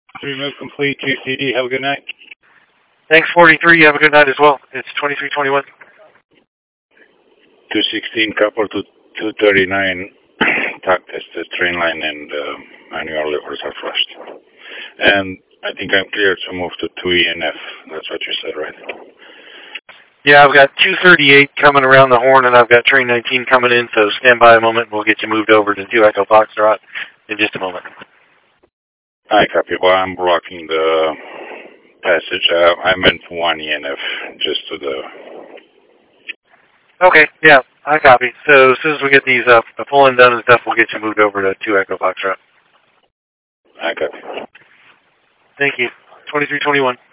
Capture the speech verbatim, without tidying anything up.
Three move complete, Q C D, have a good night. Thanks, forty-three, you have a good night as well. It's twenty-three twenty-one. two sixteen, couple to two thirty-nine, tack tested, train line and uh, manual levers are flushed. And I think I'm clear to move to two E N F, that's what you said, right? Yeah, I've got two thirty-eight coming around the horn, and I've got train nineteen coming in, so stand by a moment, and we'll get you moved over to two Echo Foxtrot in just a moment. I copy. Well, I'm blocking the passage. Uh, I meant one E N F, just to the... Okay, yeah, I copy. So as soon as we get these uh, pulling done and stuff, we'll get you moved over to two Echo Foxtrot. I copy. Thank you. twenty-three twenty-one.